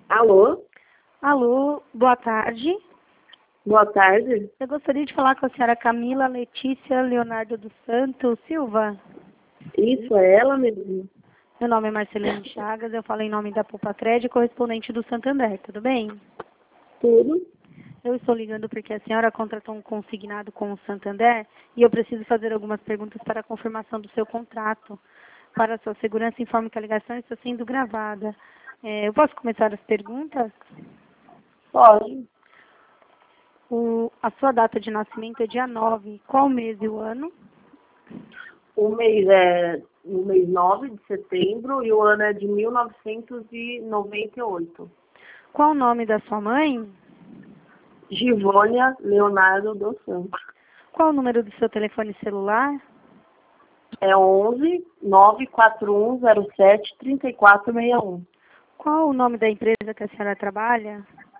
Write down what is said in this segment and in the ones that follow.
Alô? Alô, boa tarde. Boa tarde. Eu gostaria de falar com a senhora Camila Letícia Leonardo dos Santos Silva. Isso é ela mesmo? Meu nome é Marcelene Chagas, eu falo em nome da Pupacred, correspondente do Santander, tudo bem? Tudo? Eu estou ligando porque a senhora contratou um consignado com o Santander e eu preciso fazer algumas perguntas para a confirmação do seu contrato. Para a sua segurança, informo que a ligação está sendo gravada. Eu posso começar as perguntas? Pode. A sua data de nascimento é dia 9. Qual o mês e o ano? O mês é no mês 9 de setembro e o ano é de 1998. Qual o nome da sua mãe? Givônia Leonardo dos Santos. Qual o número do seu telefone celular? É 11 94107 3461. Qual o nome da empresa que a senhora trabalha?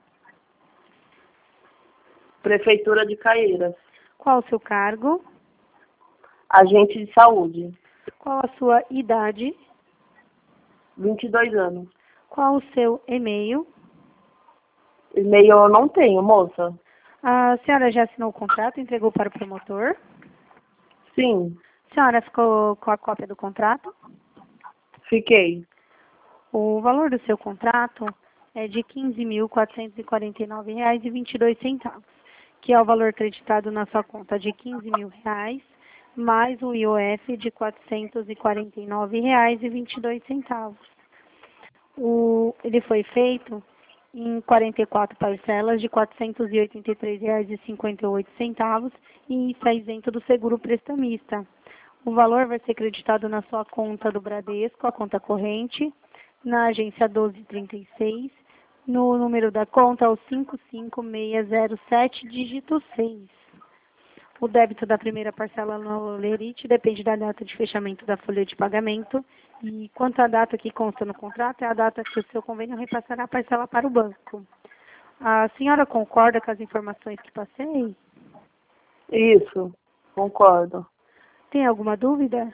Prefeitura de Caieiras. Qual o seu cargo? Agente de saúde. Qual a sua idade? 22 anos. Qual o seu e-mail? E-mail eu não tenho, moça. A senhora já assinou o contrato e entregou para o promotor? Sim, A senhora ficou com a cópia do contrato? fiquei. O valor do seu contrato é de R$ 15.449,22, que é o valor acreditado na sua conta de R$ 15.000, mais o IOF de R$ 449,22. Ele foi feito em 44 parcelas de R$ 483,58 e está isento do seguro prestamista. O valor vai ser creditado na sua conta do Bradesco, a conta corrente, na agência 1236, no número da conta, o 55607, dígito 6. O débito da primeira parcela no Lerite depende da data de fechamento da folha de pagamento e quanto à data que consta no contrato, é a data que o seu convênio repassará a parcela para o banco. A senhora concorda com as informações que passei? Isso, concordo. Tem alguma dúvida?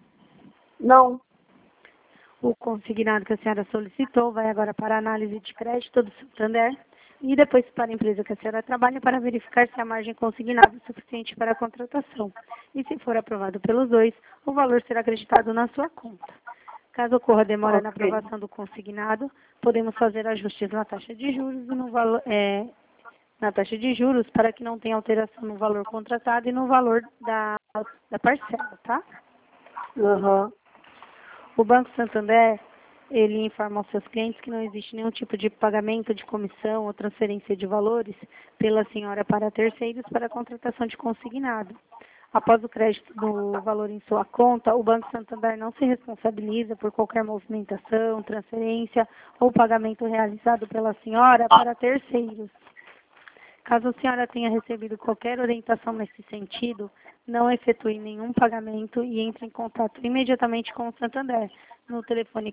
Não, O consignado que a senhora solicitou vai agora para a análise de crédito do Santander e depois para a empresa que a senhora trabalha para verificar se a margem consignada é suficiente para a contratação. E se for aprovado pelos dois, o valor será acreditado na sua conta. Caso ocorra demora na ok. aprovação do consignado, podemos fazer ajustes na taxa de juros e no valor, na taxa de juros para que não tenha alteração no valor contratado e no valor da parcela, tá? Uhum. O Banco Santander, ele informa aos seus clientes que não existe nenhum tipo de pagamento de comissão ou transferência de valores pela senhora para terceiros para a contratação de consignado. Após o crédito do valor em sua conta, o Banco Santander não se responsabiliza por qualquer movimentação, transferência ou pagamento realizado pela senhora para terceiros. Caso a senhora tenha recebido qualquer orientação nesse sentido, não efetue nenhum pagamento e entre em contato imediatamente com o Santander, no telefone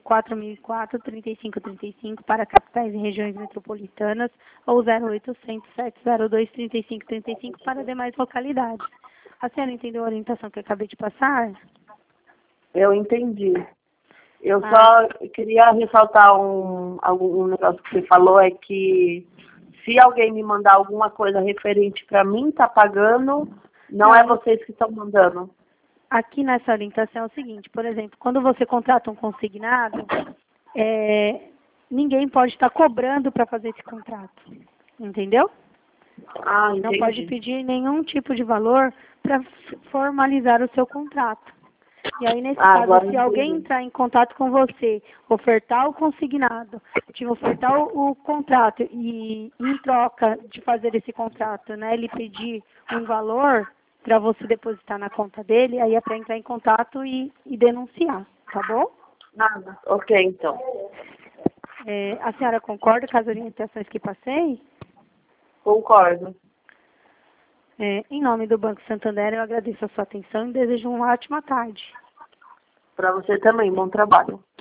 4004-3535 para capitais e regiões metropolitanas ou 0800 702 3535 para demais localidades. A senhora entendeu a orientação que eu acabei de passar? Eu entendi. Eu só queria ressaltar um negócio que você falou, é que se alguém me mandar alguma coisa referente para mim, tá pagando, não é vocês que estão mandando. Aqui nessa orientação é o seguinte, por exemplo, quando você contrata um consignado, ninguém pode estar cobrando para fazer esse contrato, entendeu? Ah, Não entendi. pode pedir nenhum tipo de valor para formalizar o seu contrato. E aí, nesse caso, agora se alguém entendi. entrar em contato com você, ofertar o consignado, te ofertar o contrato e, em troca de fazer esse contrato, né, ele pedir um valor para você depositar na conta dele, aí é para entrar em contato e denunciar, tá bom? Nada. Ok, então. A senhora concorda com as orientações que passei? Concordo. Em nome do Banco Santander, eu agradeço a sua atenção e desejo uma ótima tarde. Para você também, bom trabalho.